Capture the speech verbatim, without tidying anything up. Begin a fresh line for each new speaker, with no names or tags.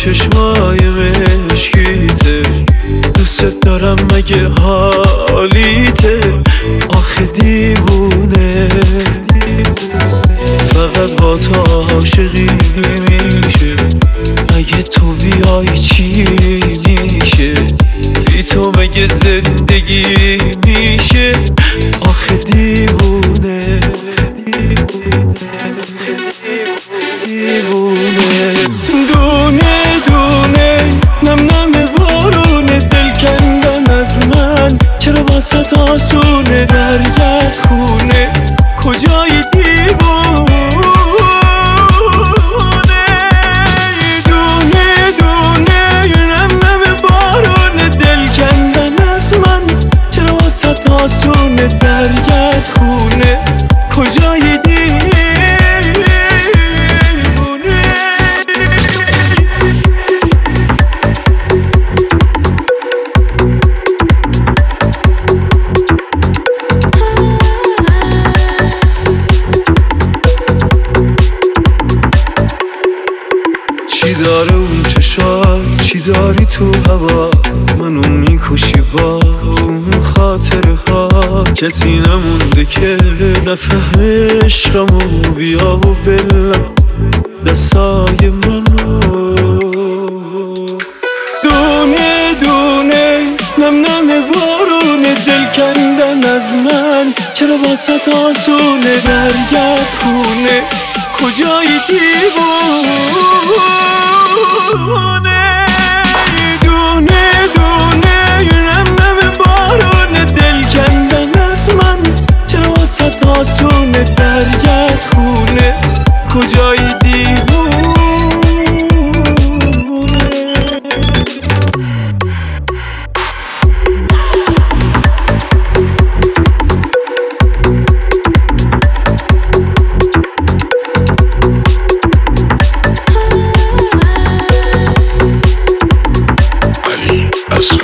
چشمای مشکیته، دوست دارم مگه حالیته؟ آخه دیوونه فقط با تو عاشقی میشه، اگه تو بیای چی میشه؟ بی تو مگه زندگی میشه؟ آخه دیوونه دیوونه دونه دونه نم نم بارونه، دل کندن از من چرا واسه آسونه؟ برگرد خونه کجای دیوونه؟ دونه دونه نم نم بارونه، دل کندن از من چرا واسه آسونه؟ برگرد خونه کجای دیوونه؟ چی داره اون چشات؟ چی داری تو هوا؟ منو میکشی با اون خاطره ها. کسی نمونده که نفهم عشقمو، بیا و بلم دستای منو. دونه دونه نم نم بارونه، دل کندن از من چرا واسه آسونه؟ برگرد خونه کجای دیوونه؟ دونه دونه نم نم بارونه، دل کندن از من چرا واسه آسونه؟ برگرد خونه کجای دیوونه؟
Asghar.